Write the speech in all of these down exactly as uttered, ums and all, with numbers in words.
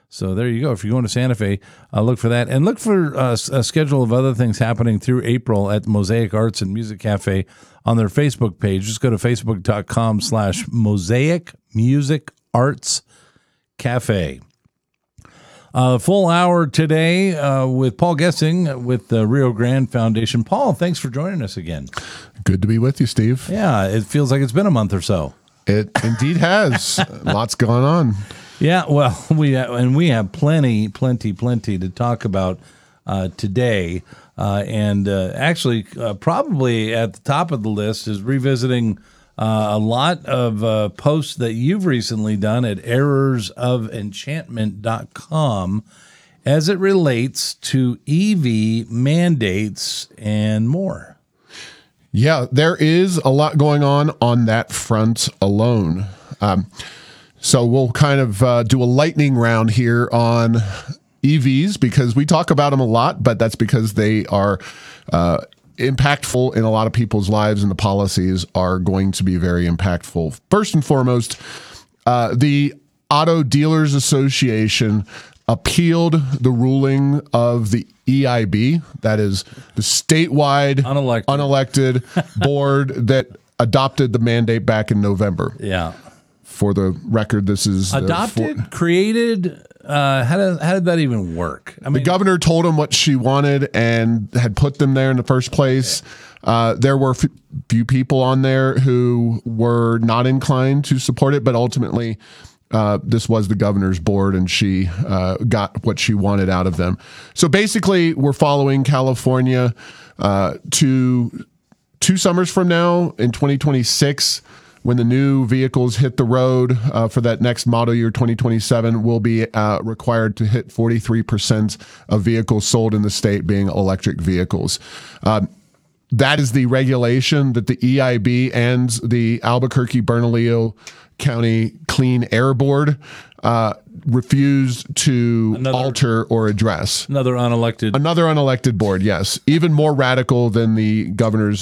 So there you go. If you're going to Santa Fe, uh, look for that. And look for uh, a schedule of other things happening through April at Mosaic Arts and Music Cafe on their Facebook page. Just go to facebook.com slash Mosaic Music Arts Cafe. Uh, full hour today uh, with Paul Gessing with the Rio Grande Foundation. Paul, thanks for joining us again. Good to be with you, Steve. Yeah, it feels like it's been a month or so. It indeed has. Lots going on. Yeah, well, we have, and we have plenty, plenty, plenty to talk about uh, today. Uh, and uh, actually, uh, probably at the top of the list is revisiting uh, a lot of uh, posts that you've recently done at errors of enchantment dot com as it relates to E V mandates and more. Yeah, there is a lot going on on that front alone. Um, so we'll kind of uh, do a lightning round here on E Vs because we talk about them a lot, but that's because they are uh, impactful in a lot of people's lives, and the policies are going to be very impactful. First and foremost, uh, the Auto Dealers Association appealed the ruling of the E I B, that is the statewide unelected, unelected board that adopted the mandate back in November. Yeah. For the record, this is adopted, for, created. Uh, how did how did that even work? I mean, the governor told them what she wanted and had put them there in the first place. Uh, there were a f- few people on there who were not inclined to support it, but ultimately, uh, this was the governor's board, and she uh, got what she wanted out of them. So basically, we're following California uh, to two summers from now in twenty twenty-six. When the new vehicles hit the road uh, for that next model year, twenty twenty-seven, will be uh, required to hit forty-three percent of vehicles sold in the state being electric vehicles. Um, that is the regulation that the E I B and the Albuquerque-Bernalillo County Clean Air Board uh, refused to another, alter or address. Another unelected. Another unelected board, yes. Even more radical than the governor's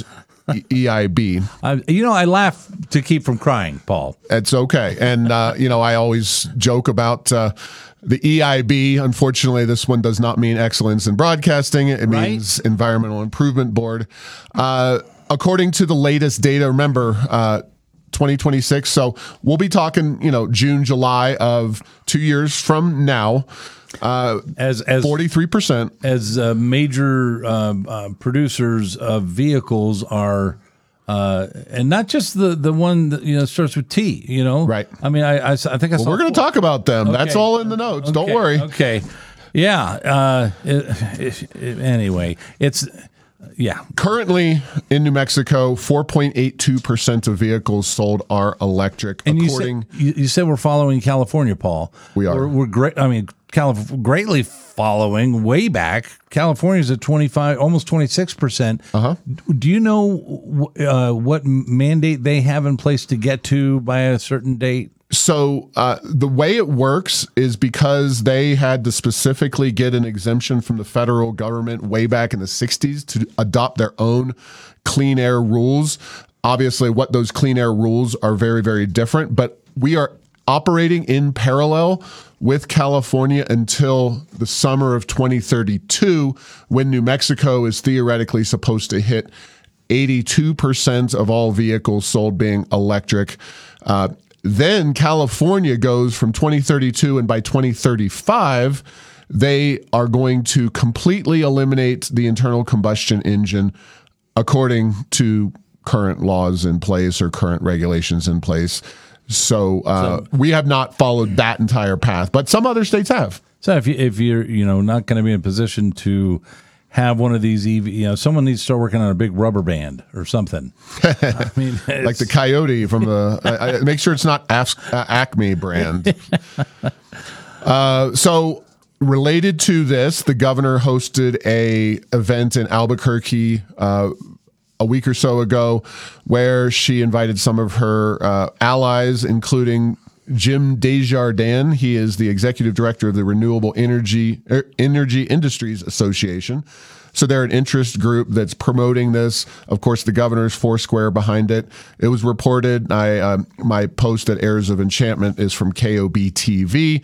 E I B. Uh, you know, I laugh to keep from crying, Paul. It's okay. And, uh, you know, I always joke about uh, the E I B. Unfortunately, this one does not mean excellence in broadcasting. It right? means Environmental Improvement Board. Uh, according to the latest data, remember, uh, twenty twenty-six. So we'll be talking, you know, June, July of two years from now. Uh, as as forty-three percent as uh, major uh, uh, producers of vehicles are, uh, and not just the the one that, you know, starts with T. You know, right? I mean, I I, I think I well, saw. We're going to talk about them. Okay. That's all in the notes. Okay. Don't worry. Okay. Yeah. Uh, it, it, it, anyway, it's. Yeah. Currently in New Mexico, four point eight two percent of vehicles sold are electric. And according, you said, you said we're following California, Paul. We are. We're, we're great. I mean, Calif- greatly following way back. California's at twenty-five, almost twenty-six percent. Uh-huh. Do you know uh, what mandate they have in place to get to by a certain date? So uh, the way it works is because they had to specifically get an exemption from the federal government way back in the sixties to adopt their own clean air rules. Obviously, what those clean air rules are very, very different, but we are operating in parallel with California until the summer of twenty thirty-two, when New Mexico is theoretically supposed to hit eighty-two percent of all vehicles sold being electric. Uh, Then California goes from twenty thirty-two, and by twenty thirty-five, they are going to completely eliminate the internal combustion engine according to current laws in place or current regulations in place. So, uh, so we have not followed that entire path, but some other states have. So if, you, if you're you know not going to be in a position to have one of these E V, you know, someone needs to start working on a big rubber band or something. I mean, like the Coyote from the. I, I, make sure it's not Af- uh, Acme brand. uh, so, related to this, the governor hosted a event in Albuquerque uh, a week or so ago, where she invited some of her uh, allies, including Jim Desjardins. He is the executive director of the Renewable Energy er, Energy Industries Association. So they're an interest group that's promoting this. Of course, the governor's foursquare behind it. It was reported. I um, my post at Airs of Enchantment is from K O B T V.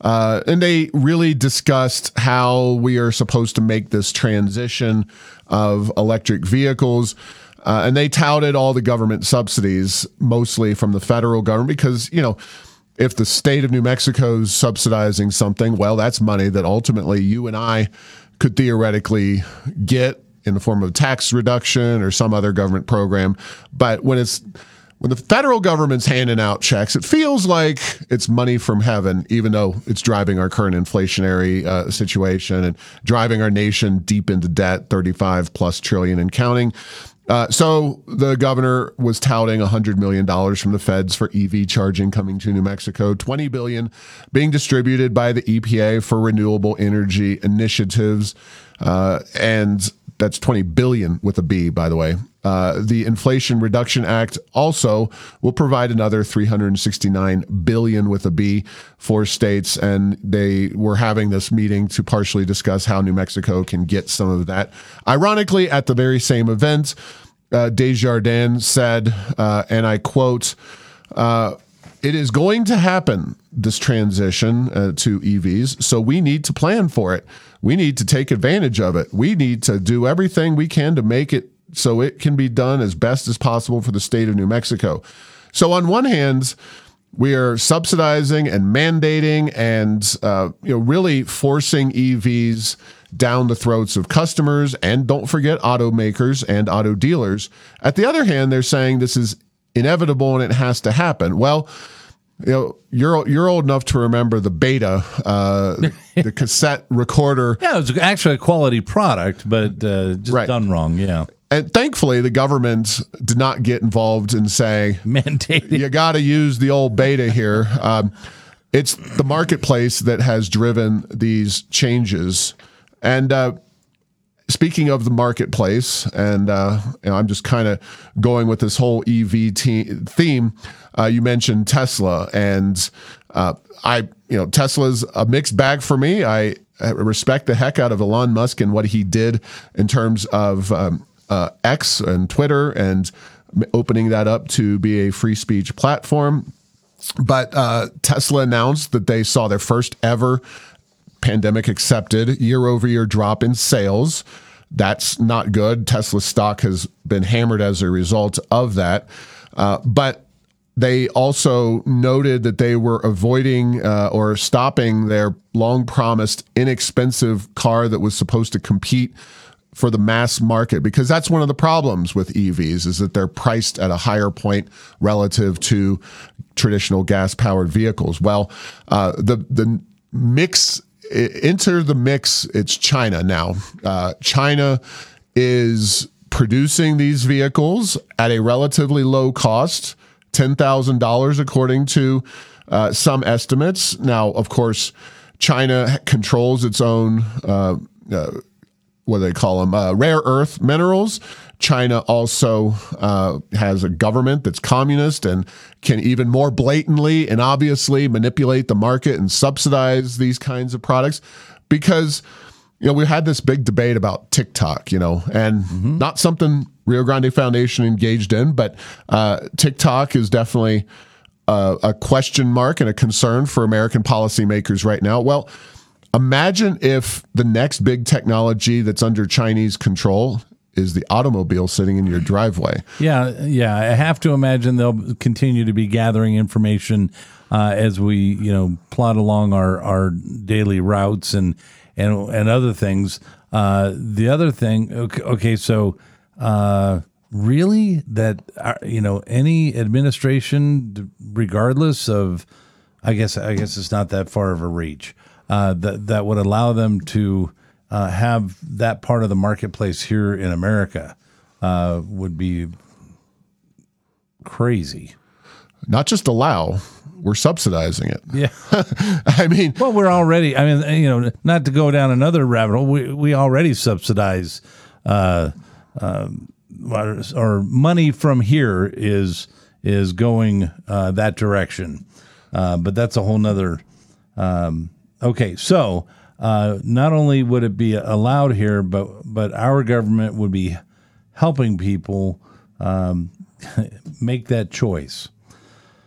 Uh, and they really discussed how we are supposed to make this transition of electric vehicles. Uh, and they touted all the government subsidies, mostly from the federal government, because, you know, if the state of New Mexico is subsidizing something, well, that's money that ultimately you and I could theoretically get in the form of tax reduction or some other government program. But when it's when the federal government's handing out checks, it feels like it's money from heaven, even though it's driving our current inflationary uh, situation and driving our nation deep into debt, thirty-five plus trillion and counting. Uh, so the governor was touting one hundred million dollars from the feds for E V charging coming to New Mexico, twenty billion dollars being distributed by the E P A for renewable energy initiatives. Uh, and that's twenty billion dollars with a B, by the way. Uh, the Inflation Reduction Act also will provide another three hundred sixty-nine billion dollars with a B for states. And they were having this meeting to partially discuss how New Mexico can get some of that. Ironically, at the very same event, uh, Desjardins said, uh, and I quote, uh, "It is going to happen, this transition uh, to E Vs, so we need to plan for it. We need to take advantage of it. We need to do everything we can to make it so it can be done as best as possible for the state of New Mexico." So on one hand, we are subsidizing and mandating and uh, you know really forcing E Vs down the throats of customers, and don't forget automakers and auto dealers. At the other hand, they're saying this is inevitable and it has to happen. Well, you know, you're you're old enough to remember the Beta, uh, the cassette recorder. Yeah, it was actually a quality product, but uh, just Right. done wrong. Yeah, And thankfully, the government did not get involved and say, mandated. you got to use the old Beta here. Um, it's the marketplace that has driven these changes. And uh, speaking of the marketplace, and uh, you know, I'm just kind of going with this whole E V te- theme. Uh, you mentioned Tesla, and uh, I, you know, Tesla's a mixed bag for me. I, I respect the heck out of Elon Musk and what he did in terms of um, uh, X and Twitter and opening that up to be a free speech platform. But uh, Tesla announced that they saw their first ever pandemic accepted year over year drop in sales. That's not good. Tesla stock has been hammered as a result of that. Uh, but they also noted that they were avoiding uh, or stopping their long promised inexpensive car that was supposed to compete for the mass market, because that's one of the problems with E Vs is that they're priced at a higher point relative to traditional gas powered vehicles. Well, uh, the, the mix enter the mix. It's China now. Uh, China is producing these vehicles at a relatively low cost, ten thousand dollars according to uh, some estimates. Now, of course, China controls its own, uh, uh, what do they call them, uh, rare earth minerals. China also uh, has a government that's communist and can even more blatantly and obviously manipulate the market and subsidize these kinds of products because, you know, we had this big debate about TikTok, you know, and mm-hmm. not something Rio Grande Foundation engaged in, but uh, TikTok is definitely uh, a question mark and a concern for American policymakers right now. Well, imagine if the next big technology that's under Chinese control is the automobile sitting in your driveway. Yeah, yeah. I have to imagine they'll continue to be gathering information uh, as we, you know, plot along our, our daily routes and and and other things. Uh, the other thing, okay, okay so uh, really that, uh, you know, any administration, regardless of, I guess, I guess it's not that far of a reach, uh, that that would allow them to Uh, have that part of the marketplace here in America uh, would be crazy. Not just allow, we're subsidizing it. Yeah. I mean, well, we're already, I mean, you know, not to go down another rabbit hole, we, we already subsidize uh, uh, or money from here is, is going uh, that direction. Uh, but that's a whole nother. Um, okay. So, Uh, not only would it be allowed here, but but our government would be helping people um, make that choice.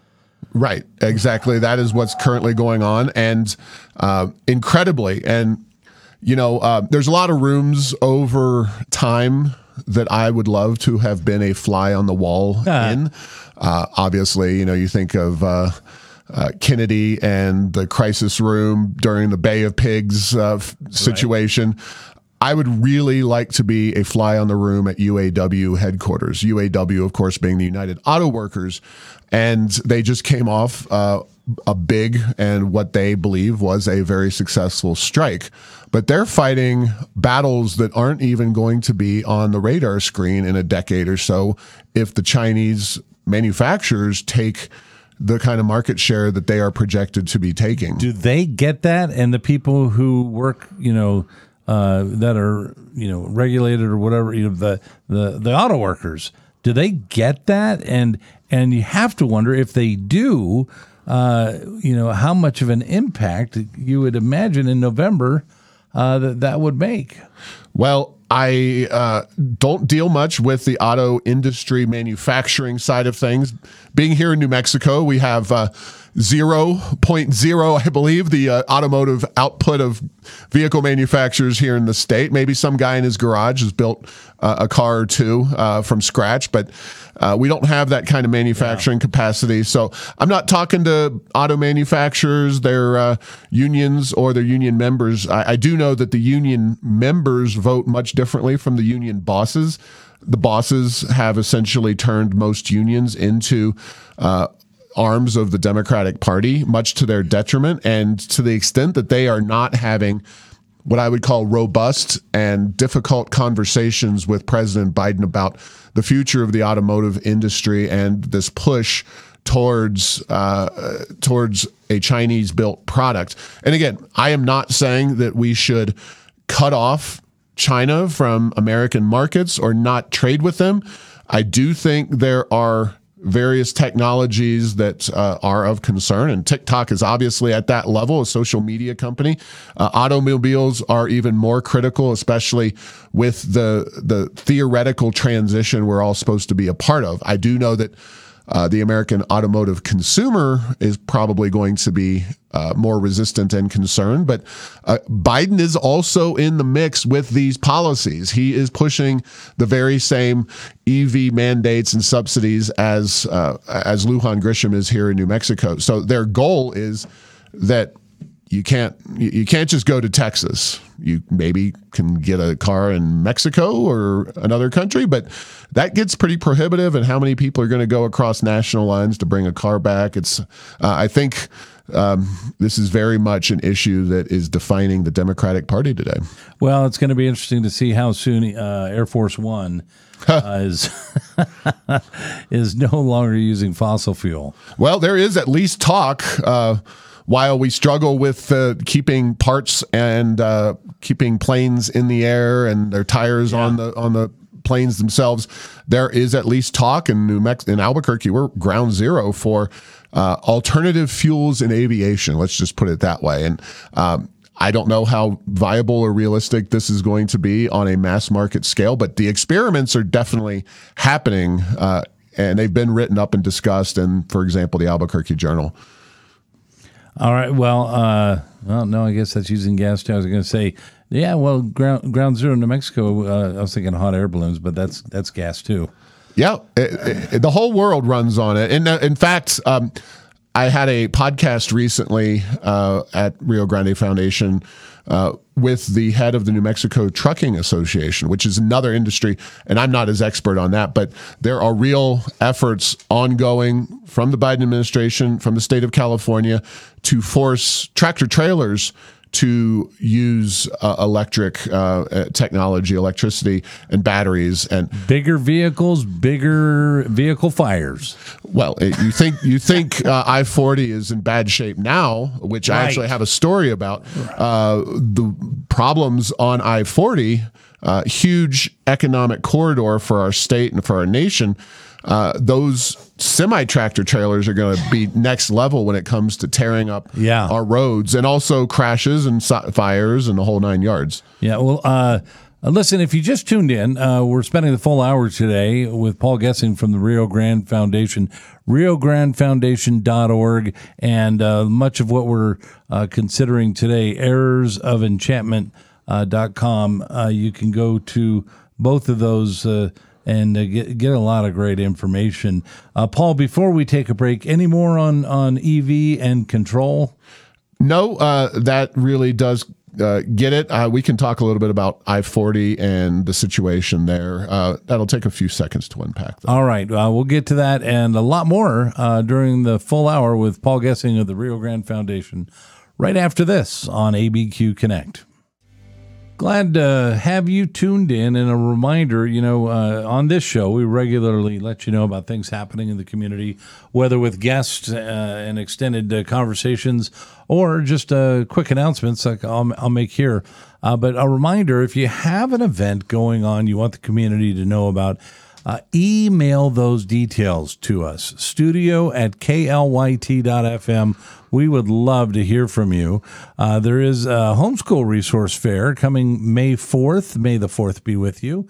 Right. Exactly. That is what's currently going on. And uh, incredibly, and, you know, uh, there's a lot of rooms over time that I would love to have been a fly on the wall uh. in. Uh, obviously, you know, you think of uh, uh, Kennedy and the crisis room during the Bay of Pigs uh, situation. Right. I would really like to be a fly on the room at U A W headquarters. U A W, of course, being the United Auto Workers. And they just came off uh, a big and what they believe was a very successful strike. But they're fighting battles that aren't even going to be on the radar screen in a decade or so if the Chinese manufacturers take the kind of market share that they are projected to be taking. Do they get that? And the people who work, you know, uh, that are, you know, regulated or whatever, you know, the, the, the auto workers, do they get that? And, and you have to wonder if they do, uh, you know, how much of an impact you would imagine in November uh, that that would make. Well, I uh, don't deal much with the auto industry manufacturing side of things. Being here in New Mexico, we have uh, zero point zero, I believe, the uh, automotive output of vehicle manufacturers here in the state. Maybe some guy in his garage has built uh, a car or two uh, from scratch, but uh, we don't have that kind of manufacturing yeah. capacity. So I'm not talking to auto manufacturers, their uh, unions or their union members. I, I do know that the union members vote much differently from the union bosses. The bosses have essentially turned most unions into uh, arms of the Democratic Party, much to their detriment, and to the extent that they are not having what I would call robust and difficult conversations with President Biden about the future of the automotive industry and this push towards uh, towards a Chinese-built product. And again, I am not saying that we should cut off China from American markets or not trade with them. I do think there are various technologies that uh, are of concern, and TikTok is obviously at that level, a social media company. Uh, automobiles are even more critical, especially with the the theoretical transition we're all supposed to be a part of. I do know that Uh, the American automotive consumer is probably going to be uh, more resistant and concerned, but uh, Biden is also in the mix with these policies. He is pushing the very same E V mandates and subsidies as uh, as Lujan Grisham is here in New Mexico. So their goal is that you can't you can't just go to Texas. You maybe can get a car in Mexico or another country, but that gets pretty prohibitive. And how many people are going to go across national lines to bring a car back? It's uh, I think um, this is very much an issue that is defining the Democratic Party today. Well, it's going to be interesting to see how soon uh, Air Force One uh, is is no longer using fossil fuel. Well, there is at least talk. Uh, While we struggle with uh, keeping parts and uh, keeping planes in the air and their tires yeah. on the on the planes themselves, there is at least talk in New Mexico, in Albuquerque. We're ground zero for uh, alternative fuels in aviation. Let's just put it that way. And um, I don't know how viable or realistic this is going to be on a mass market scale, but the experiments are definitely happening, uh, and they've been written up and discussed in, for example, the Albuquerque Journal. All right. Well, uh, well, no, I guess that's using gas too. I was going to say, yeah. Well, ground ground zero in New Mexico. Uh, I was thinking hot air balloons, but that's that's gas too. Yeah, it, it, the whole world runs on it. And uh, in fact, um, I had a podcast recently uh, at Rio Grande Foundation uh, with the head of the New Mexico Trucking Association, which is another industry, and I'm not as expert on that, but there are real efforts ongoing from the Biden administration, from the state of California, to force tractor trailers to use uh, electric uh, technology, electricity, and batteries, and bigger vehicles, bigger vehicle fires. Well, it, you think you think uh, I forty is in bad shape now, which right. I actually have a story about. Uh, the problems on I forty, uh, huge economic corridor for our state and for our nation. Uh, those semi-tractor trailers are going to be next level when it comes to tearing up yeah. our roads, and also crashes and so- fires and the whole nine yards. Yeah, well, uh, Uh, listen, if you just tuned in, uh, we're spending the full hour today with Paul Gessing from the Rio Grande Foundation, rio grande foundation dot org, and uh, much of what we're uh, considering today, errors of enchantment dot com. Uh, you can go to both of those uh, and uh, get, get a lot of great information. Uh, Paul, before we take a break, any more on, on E V and control? No, uh, that really does uh, get it. Uh, we can talk a little bit about I forty and the situation there. Uh, that'll take a few seconds to unpack. Though. All right. Uh, we'll get to that and a lot more uh, during the full hour with Paul Gessing of the Rio Grande Foundation right after this on A B Q Connect. Glad to have you tuned in, and a reminder, you know, uh, on this show, we regularly let you know about things happening in the community, whether with guests uh, and extended uh, conversations or just uh, quick announcements like I'll, I'll make here. Uh, but a reminder, if you have an event going on you want the community to know about, uh, email those details to us, studio at k l y t dot f m. We would love to hear from you. Uh, there is a homeschool resource fair coming May fourth. May the fourth be with you.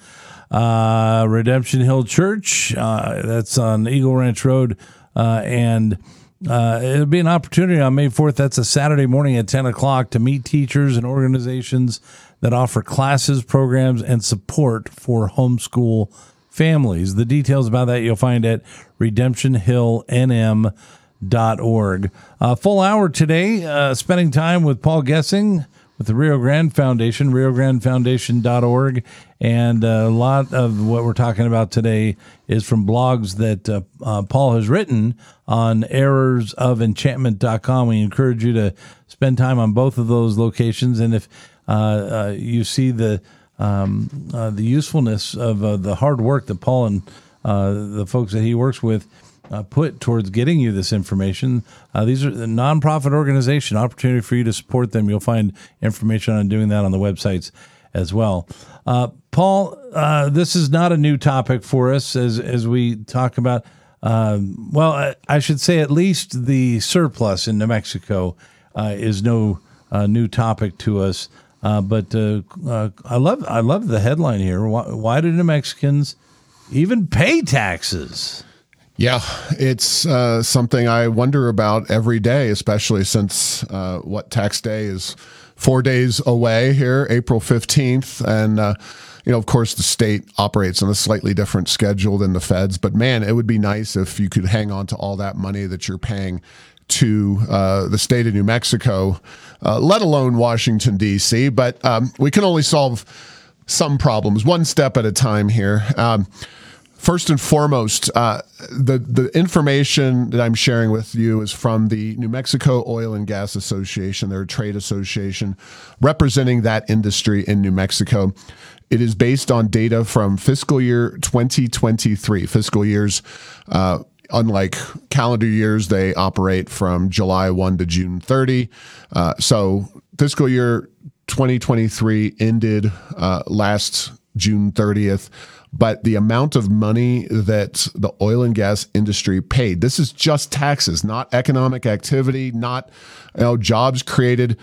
Uh, Redemption Hill Church, uh, that's on Eagle Ranch Road. Uh, and uh, it'll be an opportunity on May fourth. That's a Saturday morning at ten o'clock to meet teachers and organizations that offer classes, programs, and support for homeschool families. The details about that you'll find at redemption hill n m dot org. Uh, full hour today, uh, spending time with Paul Gessing with the Rio Grande Foundation, rio grande foundation dot org. And a lot of what we're talking about today is from blogs that uh, uh, Paul has written on errors of enchantment dot com. We encourage you to spend time on both of those locations. And if uh, uh, you see the um, uh, the usefulness of uh, the hard work that Paul and uh, the folks that he works with Uh, put towards getting you this information. Uh, these are a nonprofit organization, opportunity for you to support them. You'll find information on doing that on the websites as well. Uh, Paul, uh, this is not a new topic for us as, as we talk about, um, well, I, I should say at least the surplus in New Mexico uh, is no uh, new topic to us. Uh, but uh, uh, I love I love the headline here. Why, why do New Mexicans even pay taxes? Yeah, it's uh, something I wonder about every day, especially since uh, what tax day is four days away here, April fifteenth. And, uh, you know, of course, the state operates on a slightly different schedule than the feds. But, man, it would be nice if you could hang on to all that money that you're paying to uh, the state of New Mexico, uh, let alone Washington, D C. But um, we can only solve some problems one step at a time here. Um First and foremost, uh, the, the information that I'm sharing with you is from the New Mexico Oil and Gas Association. They're a trade association representing that industry in New Mexico. It is based on data from fiscal year twenty twenty-three. Fiscal years, uh, unlike calendar years, they operate from July first to June thirtieth. Uh, so fiscal year twenty twenty-three ended uh, last June thirtieth. But the amount of money that the oil and gas industry paid, this is just taxes, not economic activity, not you know, jobs created,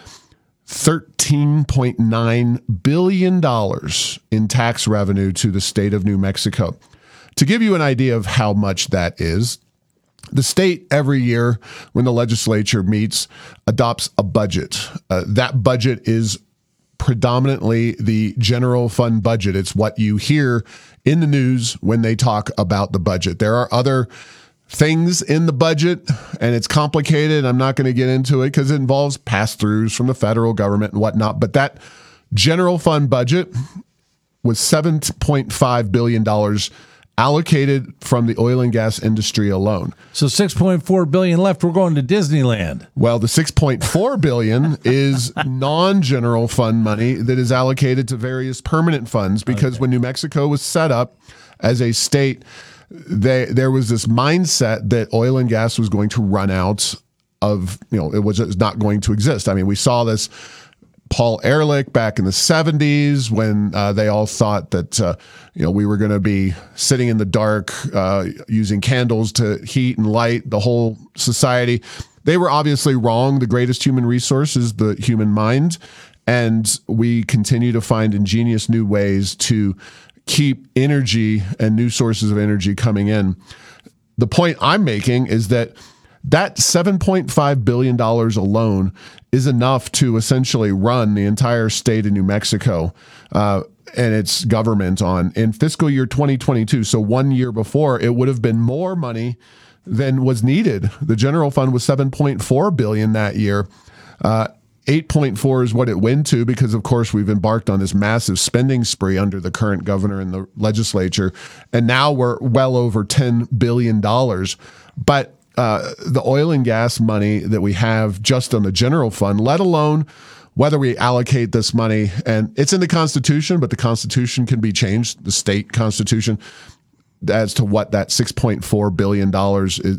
thirteen point nine billion dollars in tax revenue to the state of New Mexico. To give you an idea of how much that is, the state every year when the legislature meets adopts a budget. Uh, that budget is predominantly the general fund budget. It's what you hear in the news when they talk about the budget. There are other things in the budget, and it's complicated. I'm not going to get into it because it involves pass-throughs from the federal government and whatnot. But that general fund budget was seven point five billion dollars allocated from the oil and gas industry alone. So six point four billion dollars left. We're going to Disneyland. Well, the six point four billion dollars is non-general fund money that is allocated to various permanent funds because okay. when New Mexico was set up as a state, they, there was this mindset that oil and gas was going to run out of, you know, it was, it was not going to exist. I mean, we saw this Paul Ehrlich back in the seventies when uh, they all thought that, uh, you know, we were going to be sitting in the dark uh, using candles to heat and light the whole society. They were obviously wrong. The greatest human resource is the human mind. and we continue to find ingenious new ways to keep energy and new sources of energy coming in. The point I'm making is that that seven point five billion dollars alone is enough to essentially run the entire state of New Mexico uh, and its government on. In fiscal year twenty twenty-two, so one year before, it would have been more money than was needed. The general fund was seven point four billion dollars that year. Uh, eight point four is what it went to because, of course, we've embarked on this massive spending spree under the current governor and the legislature, and now we're well over ten billion dollars. But Uh, the oil and gas money that we have just on the general fund, let alone whether we allocate this money, and it's in the Constitution, but the Constitution can be changed, the state Constitution, as to what that six point four billion dollars is,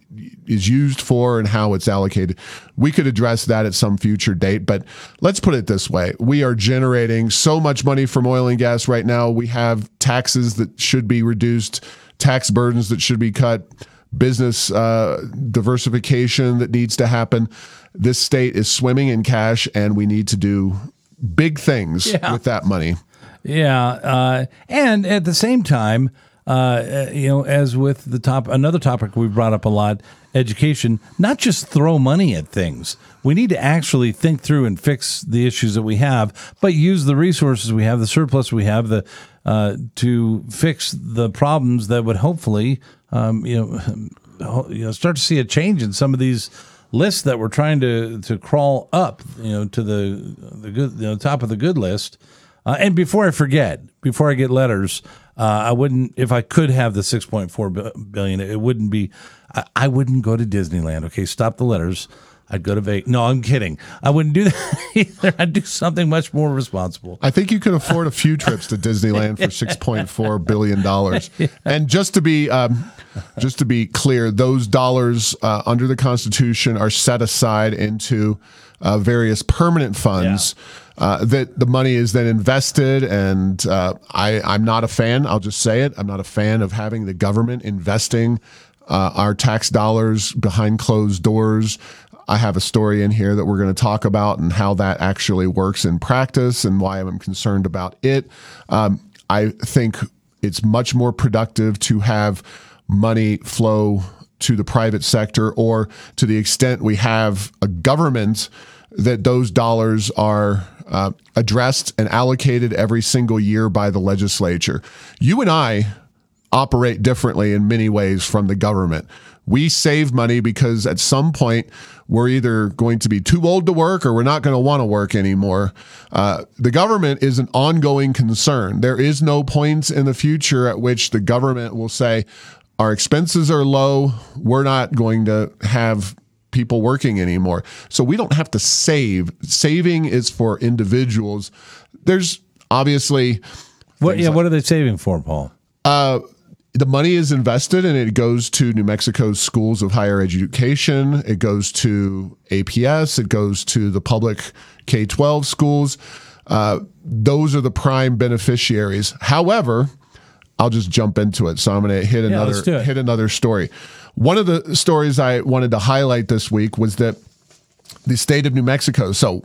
is used for and how it's allocated. We could address that at some future date, but let's put it this way. We are generating so much money from oil and gas right now. We have taxes that should be reduced, tax burdens that should be cut, business uh, diversification that needs to happen. This state is swimming in cash, and we need to do big things yeah. with that money. Yeah, uh, and at the same time, uh, you know, as with the top, another topic we've brought up a lot, education. Not just throw money at things. We need to actually think through and fix the issues that we have, but use the resources we have, the surplus we have, the uh, to fix the problems that would hopefully. Um, you know, you know, start to see a change in some of these lists that we're trying to, to crawl up, you know, to the the good, you know, top of the good list. Uh, and before I forget, before I get letters, uh, I wouldn't, if I could have the six point four billion, it wouldn't be, I, I wouldn't go to Disneyland. Okay, stop the letters. I'd go to Vegas. No, I'm kidding. I wouldn't do that either. I'd do something much more responsible. I think you could afford a few trips to Disneyland for six point four billion dollars. Yeah. And just to be um, just to be clear, those dollars uh, under the Constitution are set aside into uh, various permanent funds. Yeah. Uh, that the money is then invested, and uh, I, I'm not a fan. I'll just say it. I'm not a fan of having the government investing uh, our tax dollars behind closed doors. I have a story in here that we're going to talk about and how that actually works in practice and why I'm concerned about it. Um, I think it's much more productive to have money flow to the private sector, or to the extent we have a government, that those dollars are uh, addressed and allocated every single year by the legislature. You and I operate differently in many ways from the government. We save money because at some point we're either going to be too old to work or we're not going to want to work anymore. Uh, the government is an ongoing concern. There is no point in the future at which the government will say, our expenses are low, we're not going to have people working anymore. So we don't have to save. Saving is for individuals. There's obviously... What, yeah, like, what are they saving for, Paul? Uh, The money is invested and it goes to New Mexico's schools of higher education. It goes to A P S. It goes to the public K twelve schools. Uh, those are the prime beneficiaries. However, I'll just jump into it. So I'm going to hit yeah, another hit another story. One of the stories I wanted to highlight this week was that the state of New Mexico. So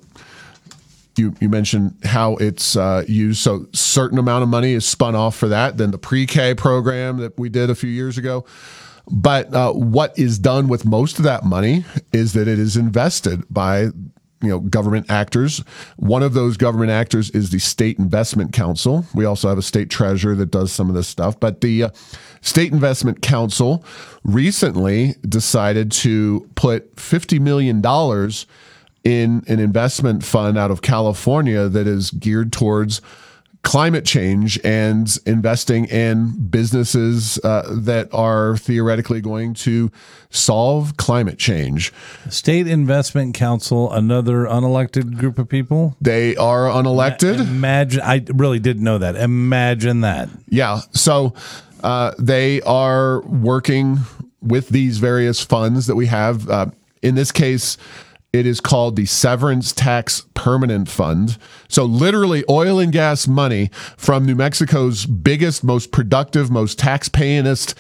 You, you mentioned how it's uh, used. So certain amount of money is spun off for that. Then the pre-K program that we did a few years ago. But uh, what is done with most of that money is that it is invested by you know government actors. One of those government actors is the State Investment Council. We also have a state treasurer that does some of this stuff. But the uh, State Investment Council recently decided to put fifty million dollars in an investment fund out of California that is geared towards climate change and investing in businesses uh, that are theoretically going to solve climate change. State Investment Council, another unelected group of people? They are unelected. Imagine, I really didn't know that. Imagine that. Yeah. So uh, they are working with these various funds that we have. Uh, in this case, it is called the Severance Tax Permanent Fund. So literally oil and gas money from New Mexico's biggest, most productive, most tax-payingest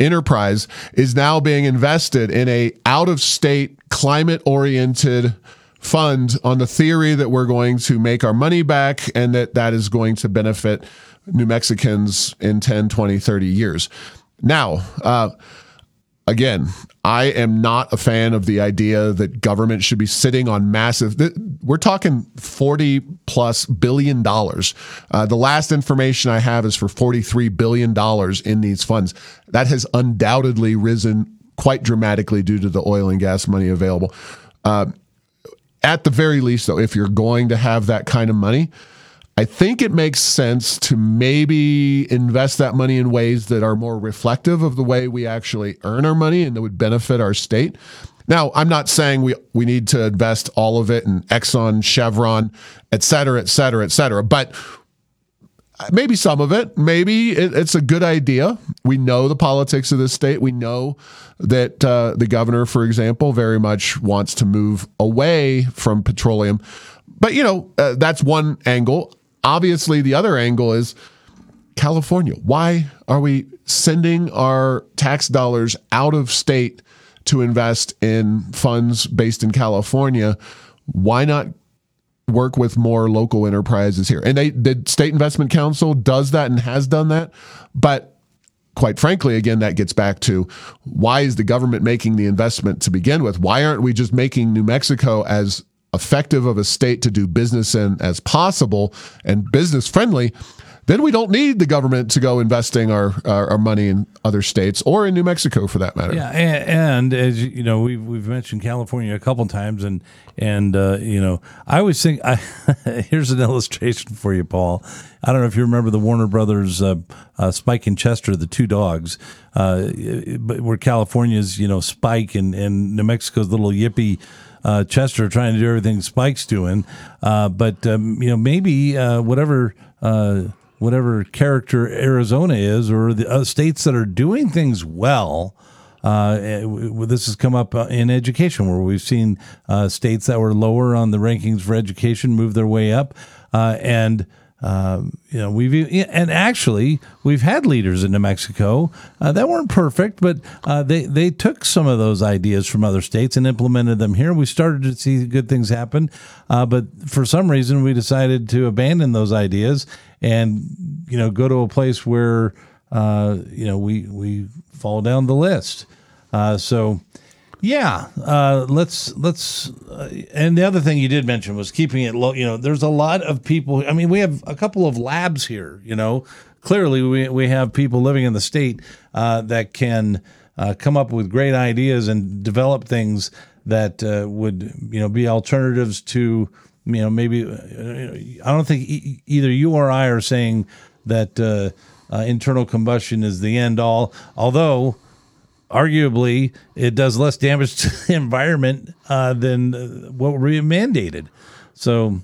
enterprise is now being invested in a out-of-state, climate-oriented fund on the theory that we're going to make our money back and that that is going to benefit New Mexicans in ten, twenty, thirty years. Now, uh, again, I am not a fan of the idea that government should be sitting on massive, we're talking forty plus billion dollars. Uh, the last information I have is for forty-three billion dollars in these funds. That has undoubtedly risen quite dramatically due to the oil and gas money available. Uh, at the very least, though, if you're going to have that kind of money, I think it makes sense to maybe invest that money in ways that are more reflective of the way we actually earn our money and that would benefit our state. Now, I'm not saying we, we need to invest all of it in Exxon, Chevron, et cetera, et cetera, et cetera, but maybe some of it. Maybe it, it's a good idea. We know the politics of this state. We know that uh, the governor, for example, very much wants to move away from petroleum. But, you know, uh, that's one angle. Obviously, the other angle is California. Why are we sending our tax dollars out of state to invest in funds based in California? Why not work with more local enterprises here? And they, the State Investment Council does that and has done that. But quite frankly, again, that gets back to why is the government making the investment to begin with? Why aren't we just making New Mexico as effective of a state to do business in as possible and business friendly? Then we don't need the government to go investing our, our, our money in other states or in New Mexico for that matter. Yeah, and, and as you know, we've we've mentioned California a couple times, and and uh, you know, I always think I, here's an illustration for you, Paul. I don't know if you remember the Warner Brothers uh, uh, Spike and Chester, the two dogs, uh, but where California's you know Spike and and New Mexico's little yippy. Uh, Chester trying to do everything Spike's doing, uh, but um, you know maybe uh, whatever uh, whatever character Arizona is, or the other states that are doing things well. Uh, this has come up in education, where we've seen uh, states that were lower on the rankings for education move their way up, uh, and. Um, you know, we've and actually we've had leaders in New Mexico uh, that weren't perfect, but uh, they they took some of those ideas from other states and implemented them here. We started to see good things happen, uh, but for some reason we decided to abandon those ideas and you know go to a place where uh, you know we we fall down the list. Uh, so. Yeah, uh, let's let's. Uh, and the other thing you did mention was keeping it low. You know, there's a lot of people. I mean, we have a couple of labs here. You know, clearly we we have people living in the state uh, that can uh, come up with great ideas and develop things that uh, would you know be alternatives to you know maybe. Uh, I don't think e- either you or I are saying that uh, uh, internal combustion is the end all, although. Arguably, it does less damage to the environment uh, than what we mandated. So,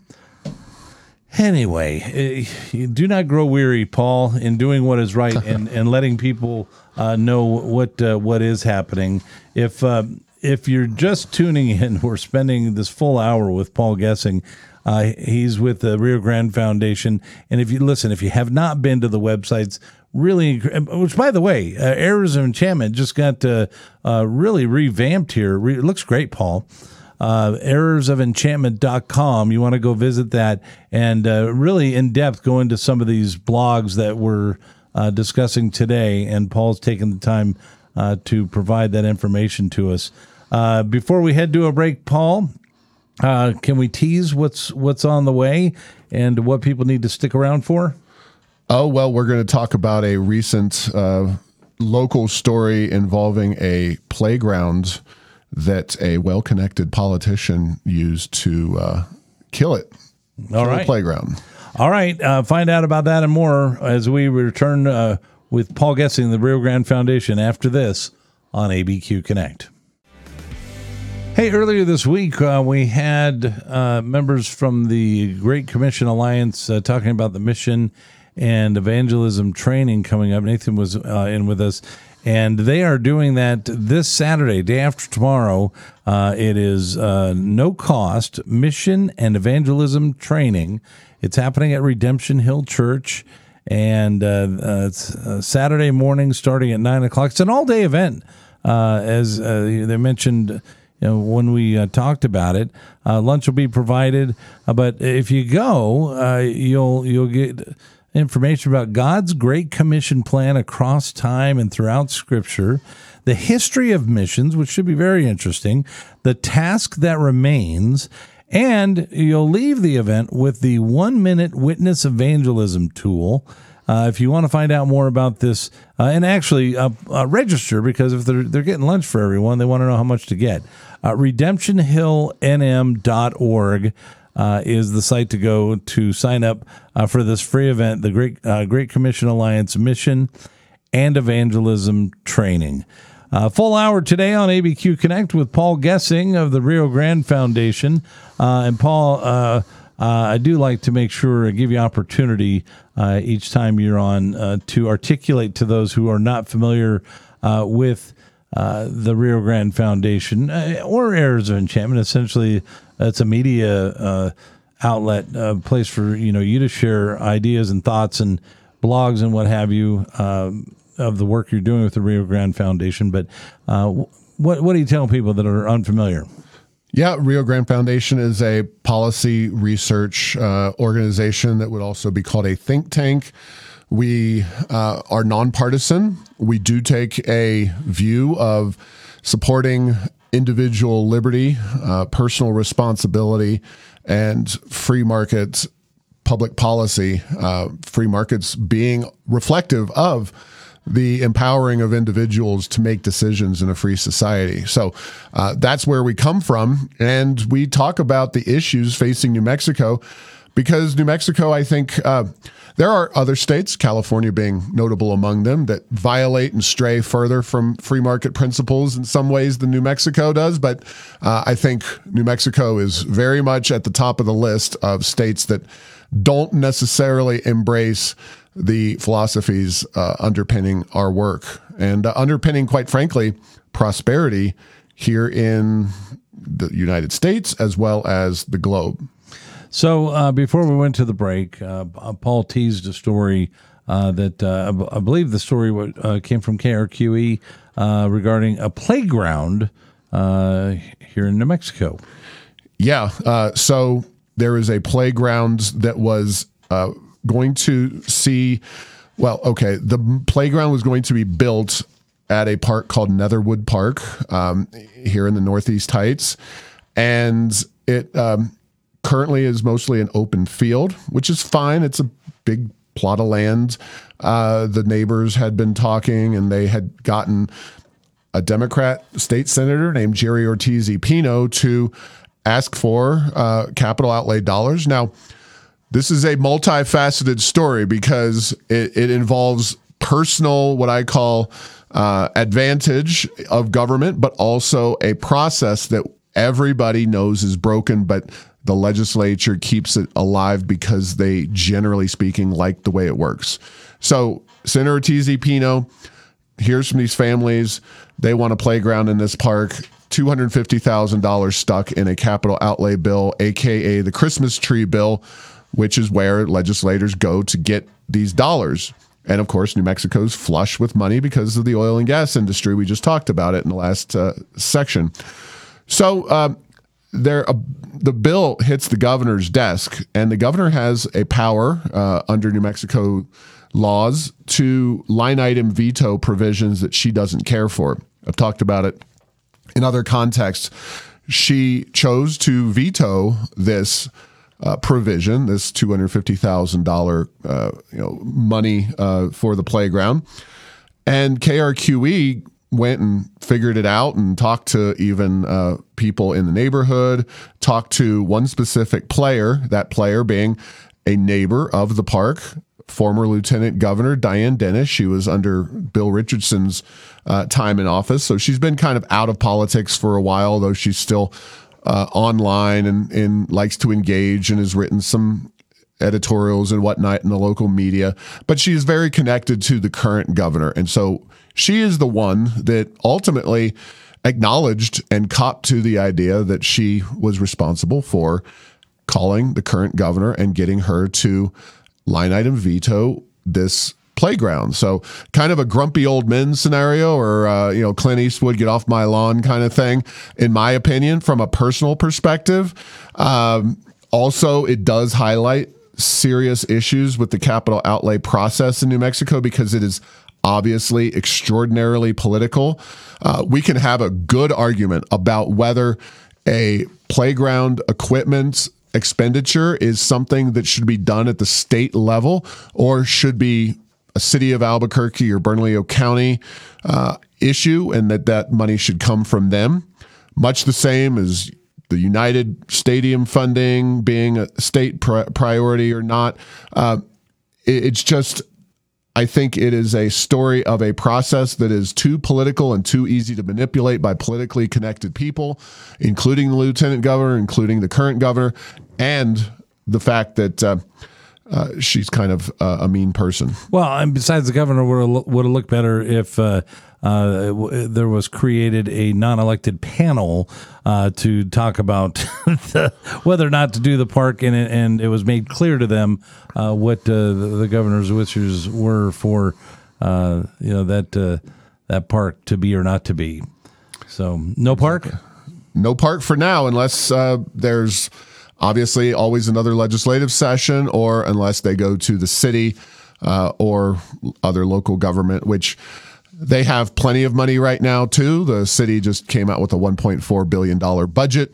anyway, uh, do not grow weary, Paul, in doing what is right and, and letting people uh, know what uh, what is happening. If uh, if you're just tuning in, we're spending this full hour with Paul Gessing. Uh, he's with the Rio Grande Foundation, and if you listen, if you have not been to the websites. Really, which by the way, uh, Errors of Enchantment just got uh, uh, really revamped here. Re- it looks great, Paul. Uh, errors of enchantment dot com. You want to go visit that and uh, really in depth go into some of these blogs that we're uh, discussing today. And Paul's taken the time uh, to provide that information to us. Uh, before we head to a break, Paul, uh, can we tease what's what's on the way and what people need to stick around for? Oh, well, we're going to talk about a recent uh, local story involving a playground that a well-connected politician used to uh, kill it. All kill right. The playground. All right. Uh, find out about that and more as we return uh, with Paul Gessing, the Rio Grande Foundation, after this on A B Q Connect. Hey, earlier this week, uh, we had uh, members from the Great Commission Alliance uh, talking about the mission and evangelism training coming up. Nathan was uh, in with us, and they are doing that this Saturday, day after tomorrow. Uh, it is uh, no cost mission and evangelism training. It's happening at Redemption Hill Church, and uh, uh, it's uh, Saturday morning starting at nine o'clock. It's an all-day event, uh, as uh, they mentioned you know, when we uh, talked about it. Uh, lunch will be provided, uh, but if you go, uh, you'll you'll get information about God's Great Commission plan across time and throughout Scripture, the history of missions, which should be very interesting, the task that remains, and you'll leave the event with the one-minute witness evangelism tool. Uh, if you want to find out more about this, uh, and actually uh, uh, register, because if they're they're getting lunch for everyone, they want to know how much to get. Uh, redemption hill n m dot org uh, is the site to go to sign up uh, for this free event, the Great uh, Great Commission Alliance Mission and Evangelism Training. Uh, full hour today on A B Q Connect with Paul Gessing of the Rio Grande Foundation. Uh, and Paul, uh, uh, I do like to make sure I give you opportunity uh, each time you're on uh, to articulate to those who are not familiar uh, with uh, the Rio Grande Foundation uh, or Heirs of Enchantment. Essentially, it's a media uh, outlet, a place for you know you to share ideas and thoughts and blogs and what have you. Um, of the work you're doing with the Rio Grande Foundation, but uh, what what do you tell people that are unfamiliar? Yeah, Rio Grande Foundation is a policy research uh, organization that would also be called a think tank. We uh, are nonpartisan. We do take a view of supporting individual liberty, uh, personal responsibility, and free market public policy, uh, free markets being reflective of the empowering of individuals to make decisions in a free society. So uh, that's where we come from. And we talk about the issues facing New Mexico because New Mexico, I think, uh, there are other states, California being notable among them, that violate and stray further from free market principles in some ways than New Mexico does. But uh, I think New Mexico is very much at the top of the list of states that don't necessarily embrace the philosophies uh, underpinning our work and uh, underpinning, quite frankly, prosperity here in the United States as well as the globe. So uh, before we went to the break, uh, Paul teased a story uh, that uh, I believe the story uh, came from K R Q E uh, regarding a playground uh, here in New Mexico. Yeah. Uh, so there is a playground that was uh, going to see, well, okay, the playground was going to be built at a park called Netherwood Park um, here in the Northeast Heights. And it um, currently is mostly an open field, which is fine. It's a big plot of land. Uh, the neighbors had been talking and they had gotten a Democrat state senator named Jerry Ortiz y Pino to ask for uh, capital outlay dollars. Now, this is a multifaceted story because it, it involves personal, what I call uh, advantage of government, but also a process that everybody knows is broken, but the legislature keeps it alive because they, generally speaking, like the way it works. So Senator Ortiz y Pino hears from these families. They want a playground in this park. two hundred fifty thousand dollars stuck in a capital outlay bill, a k a the Christmas tree bill, which is where legislators go to get these dollars. And of course, New Mexico's flush with money because of the oil and gas industry. We just talked about it in the last uh, section. So um, there, uh, the bill hits the governor's desk, and the governor has a power uh, under New Mexico laws to line item veto provisions that she doesn't care for. I've talked about it in other contexts. She chose to veto this Uh, provision, this two hundred fifty thousand dollars uh, you know, money uh, for the playground. And K R Q E went and figured it out and talked to even uh, people in the neighborhood, talked to one specific player, that player being a neighbor of the park, former Lieutenant Governor Diane Dennis. She was under Bill Richardson's uh, time in office. So she's been kind of out of politics for a while, though she's still Uh, online and, and likes to engage and has written some editorials and whatnot in the local media. But she is very connected to the current governor. And so she is the one that ultimately acknowledged and copped to the idea that she was responsible for calling the current governor and getting her to line item veto this playground. So kind of a grumpy old men scenario, or, uh, you know, Clint Eastwood, get off my lawn kind of thing, in my opinion, from a personal perspective. Um, also, it does highlight serious issues with the capital outlay process in New Mexico because it is obviously extraordinarily political. Uh, we can have a good argument about whether a playground equipment expenditure is something that should be done at the state level or should be a city of Albuquerque or Bernalillo County uh, issue, and that that money should come from them. Much the same as the United Stadium funding being a state pri- priority or not. Uh, it, it's just, I think it is a story of a process that is too political and too easy to manipulate by politically connected people, including the lieutenant governor, including the current governor, and the fact that uh, uh, she's kind of uh, a mean person. Well, and besides, the governor would have looked better if uh, uh, there was created a non-elected panel uh, to talk about the, whether or not to do the park, and it, and it was made clear to them uh, what uh, the, the governor's wishes were for uh, you know that uh, that park to be or not to be. So no park, no park for now, unless uh, there's obviously always another legislative session, or unless they go to the city uh, or other local government, which they have plenty of money right now too. The city just came out with a one point four billion dollars budget.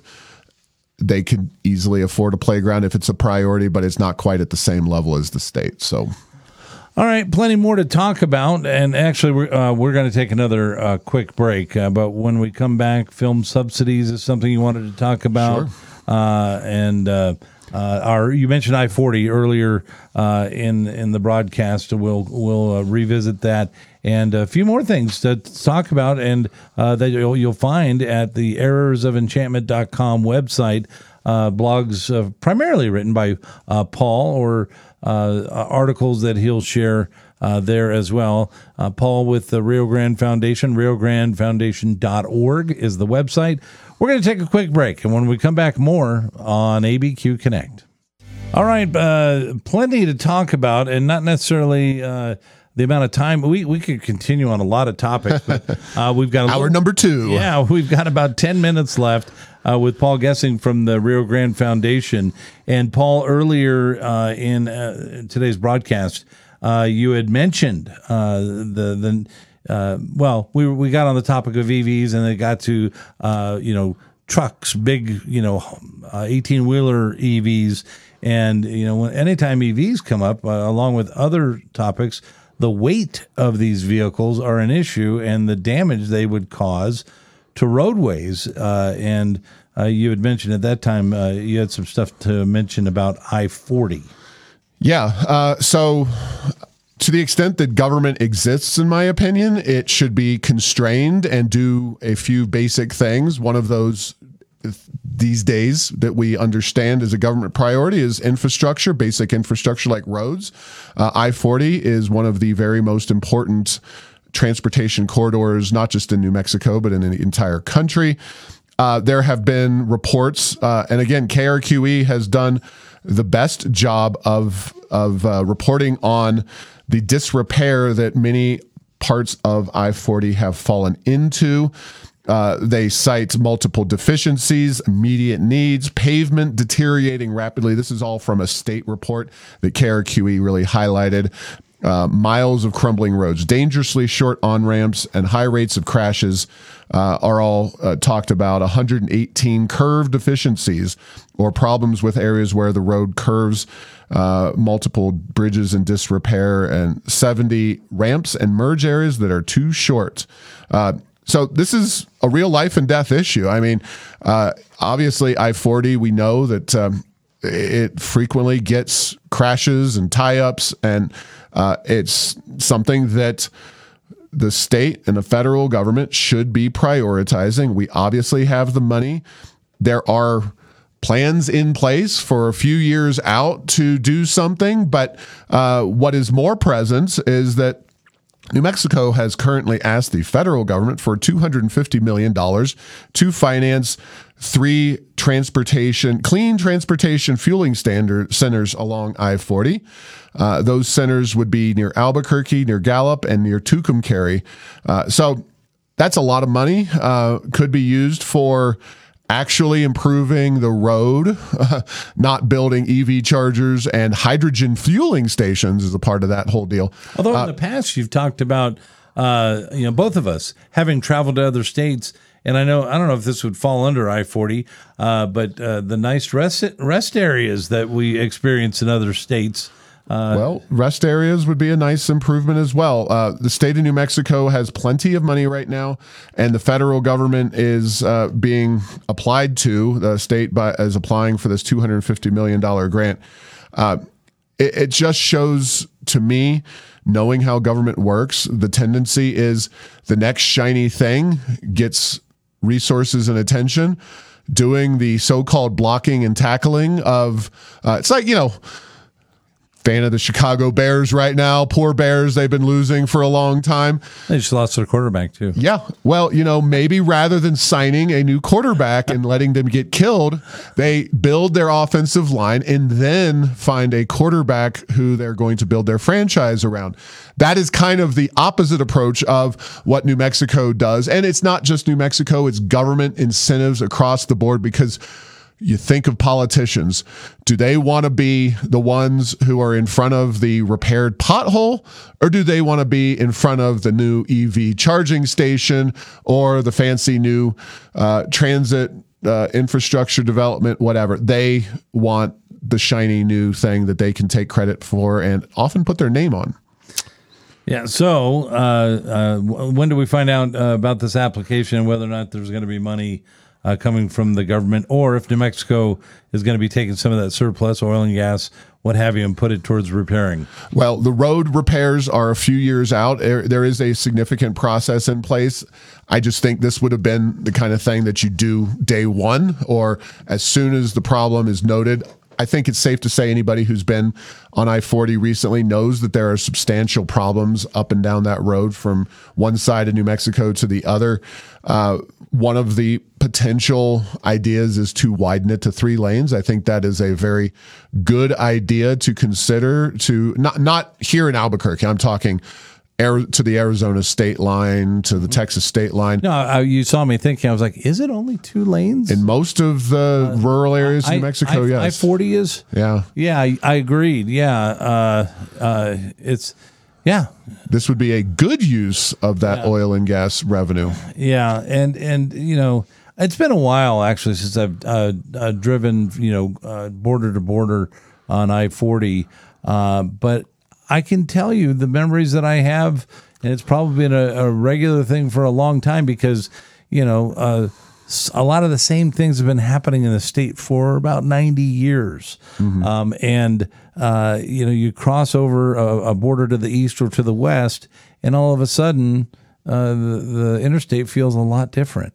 They could easily afford a playground if it's a priority, but it's not quite at the same level as the state. So, all right, plenty more to talk about, and actually we're, uh, we're going to take another uh, quick break, uh, but when we come back, film subsidies is something you wanted to talk about. Sure. Uh, and uh, uh, our you mentioned I forty earlier uh, in in the broadcast. We'll we'll uh, revisit that and a few more things to talk about, and uh, that you'll, you'll find at the errors of enchantment dot com website. Uh, blogs uh, primarily written by uh, Paul, or uh, articles that he'll share uh, there as well. Uh, Paul with the Rio Grande Foundation, rio grande foundation dot org is the website. We're going to take a quick break, and when we come back, more on A B Q Connect. All right, uh, plenty to talk about, and not necessarily uh, the amount of time. We we could continue on a lot of topics, but uh, we've got a hour little, number two. Yeah, we've got about ten minutes left uh, with Paul Gessing from the Rio Grande Foundation. And Paul, earlier uh, in uh, today's broadcast, uh, you had mentioned uh, the the. Uh, well, we we got on the topic of E Vs, and it got to uh, you know trucks, big you know eighteen wheeler E Vs, and you know anytime E Vs come up, uh, along with other topics, the weight of these vehicles are an issue, and the damage they would cause to roadways. Uh, and uh, you had mentioned at that time uh, you had some stuff to mention about I forty. Yeah. Uh, so. To the extent that government exists, in my opinion, it should be constrained and do a few basic things. One of those these days that we understand as a government priority is infrastructure, basic infrastructure like roads. Uh, I forty is one of the very most important transportation corridors, not just in New Mexico, but in the entire country. Uh, there have been reports, uh, and again, K R Q E has done the best job of, of uh, reporting on the disrepair that many parts of I forty have fallen into. Uh, they cite multiple deficiencies, immediate needs, pavement deteriorating rapidly. This is all from a state report that K R Q E really highlighted. Uh, miles of crumbling roads, dangerously short on-ramps, and high rates of crashes uh, are all uh, talked about. one hundred eighteen curve deficiencies, or problems with areas where the road curves, uh, multiple bridges in disrepair, and seventy ramps and merge areas that are too short. Uh, so this is a real life and death issue. I mean, uh, obviously I forty, we know that um, it frequently gets crashes and tie-ups, and uh, it's something that the state and the federal government should be prioritizing. We obviously have the money. There are plans in place for a few years out to do something, but uh, what is more present is that New Mexico has currently asked the federal government for two hundred fifty million dollars to finance three transportation, clean transportation fueling standard centers along I forty. Uh, those centers would be near Albuquerque, near Gallup, and near Tucumcari. Uh, so that's a lot of money. Uh, could be used for actually improving the road, uh, not building E V chargers and hydrogen fueling stations is a part of that whole deal. Although uh, in the past you've talked about, uh, you know, both of us having traveled to other states, and I know I don't know if this would fall under I forty, uh, but uh, the nice rest rest areas that we experience in other states. Uh, well, rest areas would be a nice improvement as well. Uh, the state of New Mexico has plenty of money right now, and the federal government is uh, being applied to. The state by, is applying for this two hundred fifty million dollars grant. Uh, it, it just shows to me, knowing how government works, the tendency is the next shiny thing gets resources and attention. Doing the so-called blocking and tackling of, uh, it's like, you know, fan of the Chicago Bears right now. Poor Bears. They've been losing for a long time. They just lost their quarterback, too. Yeah. Well, you know, maybe rather than signing a new quarterback and letting them get killed, they build their offensive line and then find a quarterback who they're going to build their franchise around. That is kind of the opposite approach of what New Mexico does. And it's not just New Mexico, it's government incentives across the board, because you think of politicians. Do they want to be the ones who are in front of the repaired pothole, or do they want to be in front of the new E V charging station or the fancy new uh, transit uh, infrastructure development, whatever? They want the shiny new thing that they can take credit for and often put their name on. Yeah. So uh, uh, when do we find out uh, about this application and whether or not there's going to be money Uh, coming from the government, or if New Mexico is going to be taking some of that surplus oil and gas, what have you, and put it towards repairing? Well, the road repairs are a few years out. There, there is a significant process in place. I just think this would have been the kind of thing that you do day one, or as soon as the problem is noted. I think it's safe to say anybody who's been on I forty recently knows that there are substantial problems up and down that road from one side of New Mexico to the other. Uh, one of the potential ideas is to widen it to three lanes. I think that is a very good idea to consider, to not, not here in Albuquerque. I'm talking to the Arizona state line, to the Texas state line. No, I, you saw me thinking. I was like, is it only two lanes? In most of the uh, rural areas I, of New Mexico, I, yes. I forty is? Yeah. Yeah, I, I agreed. Yeah. Uh, uh, it's, yeah. This would be a good use of that yeah. oil and gas revenue. Yeah. And, and, you know, it's been a while, actually, since I've uh, uh, driven, you know, uh, border to border on I forty. Uh, but I can tell you the memories that I have, and it's probably been a, a regular thing for a long time, because, you know, uh, a lot of the same things have been happening in the state for about ninety years. Mm-hmm. Um, and, uh, you know, you cross over a, a border to the east or to the west, and all of a sudden uh, the, the interstate feels a lot different.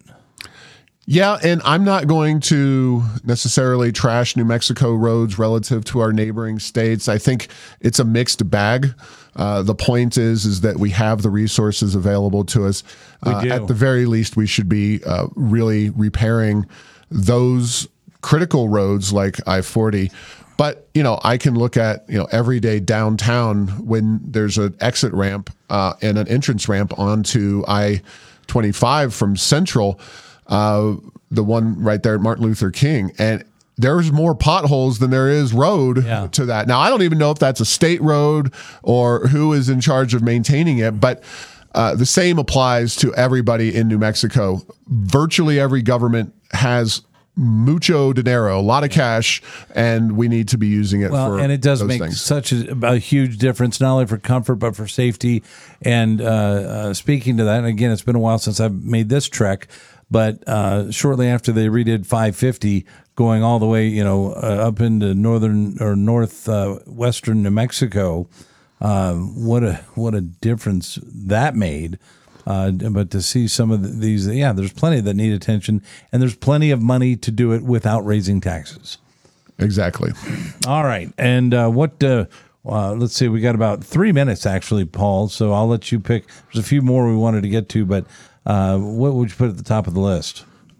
Yeah, and I'm not going to necessarily trash New Mexico roads relative to our neighboring states. I think it's a mixed bag. Uh, the point is, is that we have the resources available to us. Uh, at the very least, we should be uh, really repairing those critical roads like I forty. But, you know, I can look at, you know, everyday downtown when there's an exit ramp uh, and an entrance ramp onto I twenty-five from Central. Uh, the one right there at Martin Luther King, and there's more potholes than there is road yeah. to that. Now, I don't even know if that's a state road or who is in charge of maintaining it, but uh, the same applies to everybody in New Mexico. Virtually every government has mucho dinero, a lot of cash, and we need to be using it well, for and it does those make things. such a, a huge difference, not only for comfort, but for safety. And uh, uh, speaking to that, and again, it's been a while since I've made this trek, but uh, shortly after they redid five fifty, going all the way, you know, uh, up into northern or north uh, western New Mexico, uh, what a what a difference that made. Uh, but to see some of these, yeah, there's plenty that need attention, and there's plenty of money to do it without raising taxes. Exactly. All right, and uh, what? Uh, uh, let's see, we got about three minutes actually, Paul. So I'll let you pick. There's a few more we wanted to get to, but. Uh, what would you put at the top of the list?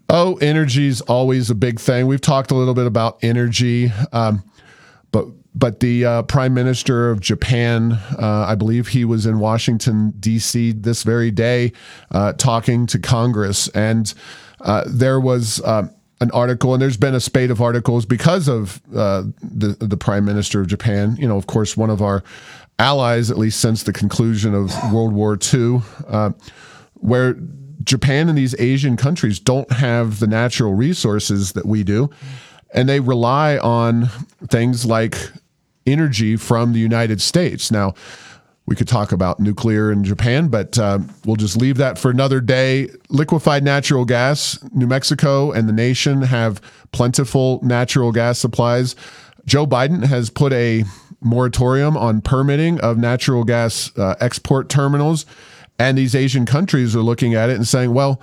Oh, energy is always a big thing. We've talked a little bit about energy, um, but but the uh, Prime Minister of Japan, uh, I believe he was in Washington, D C this very day uh, talking to Congress. And uh, there was uh, an article, and there's been a spate of articles because of uh, the, the Prime Minister of Japan, you know, of course, one of our allies, at least since the conclusion of World War Two, uh, where Japan and these Asian countries don't have the natural resources that we do, and they rely on things like energy from the United States. Now, we could talk about nuclear in Japan, but uh, we'll just leave that for another day. Liquefied natural gas, New Mexico and the nation have plentiful natural gas supplies. Joe Biden has put a moratorium on permitting of natural gas uh, export terminals. And these Asian countries are looking at it and saying, well,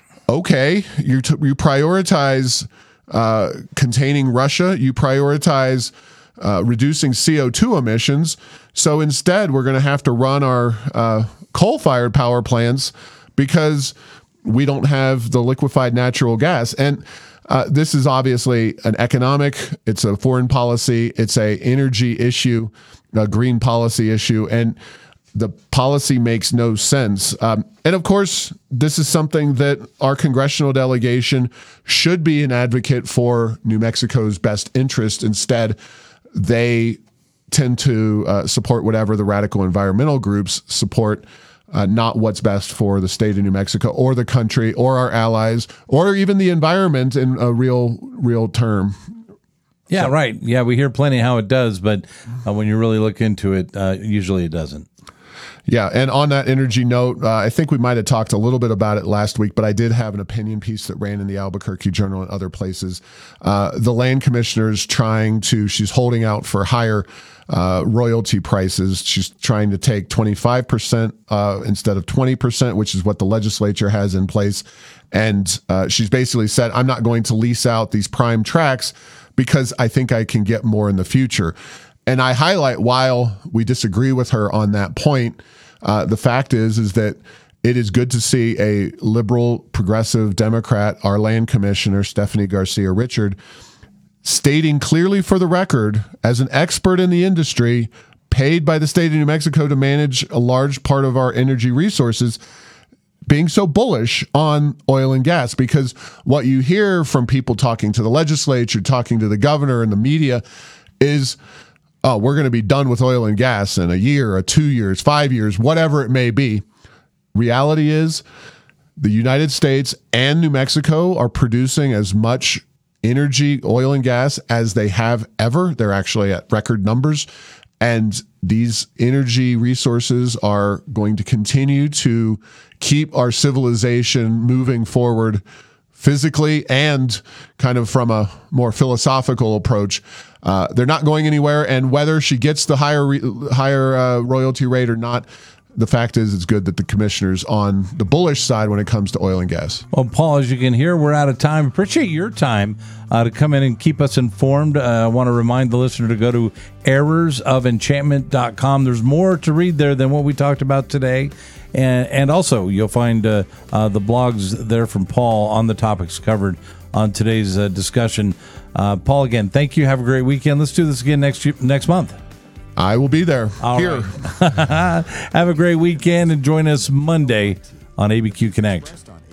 okay, you, t- you prioritize uh, containing Russia, you prioritize uh, reducing C O two emissions. So instead, we're going to have to run our uh, coal-fired power plants because we don't have the liquefied natural gas. And uh, this is obviously an economic, it's a foreign policy, it's a energy issue, a green policy issue. And the policy makes no sense. Um, and of course, this is something that our congressional delegation should be an advocate for New Mexico's best interest. Instead, they tend to uh, support whatever the radical environmental groups support, uh, not what's best for the state of New Mexico or the country or our allies or even the environment in a real, real term. Yeah, so, right. Yeah, we hear plenty how it does, but uh, when you really look into it, uh, usually it doesn't. Yeah, and on that energy note, uh, I think we might have talked a little bit about it last week, but I did have an opinion piece that ran in the Albuquerque Journal and other places. Uh, the land commissioner's trying to, she's holding out for higher uh, royalty prices. She's trying to take twenty-five percent uh, instead of twenty percent, which is what the legislature has in place. And uh, she's basically said, I'm not going to lease out these prime tracts because I think I can get more in the future. And I highlight, while we disagree with her on that point, uh, the fact is, is that it is good to see a liberal, progressive Democrat, our land commissioner, Stephanie Garcia Richard, stating clearly for the record, as an expert in the industry, paid by the state of New Mexico to manage a large part of our energy resources, being so bullish on oil and gas. Because what you hear from people talking to the legislature, talking to the governor and the media is, oh, we're going to be done with oil and gas in a year, or two years, five years, whatever it may be. Reality is the United States and New Mexico are producing as much energy, oil and gas, as they have ever. They're actually at record numbers. And these energy resources are going to continue to keep our civilization moving forward physically and kind of from a more philosophical approach. Uh, they're not going anywhere. And whether she gets the higher re- higher uh, royalty rate or not, the fact is it's good that the commissioner's on the bullish side when it comes to oil and gas. Well, Paul, as you can hear, we're out of time. Appreciate your time uh, to come in and keep us informed. Uh, I want to remind the listener to go to errors of enchantment dot com. There's more to read there than what we talked about today. And, and also, you'll find uh, uh, the blogs there from Paul on the topics covered on today's uh, discussion. Uh, Paul, again, thank you. Have a great weekend. Let's do this again next next month. I will be there. All here. Right. Have a great weekend and join us Monday on A B Q Connect.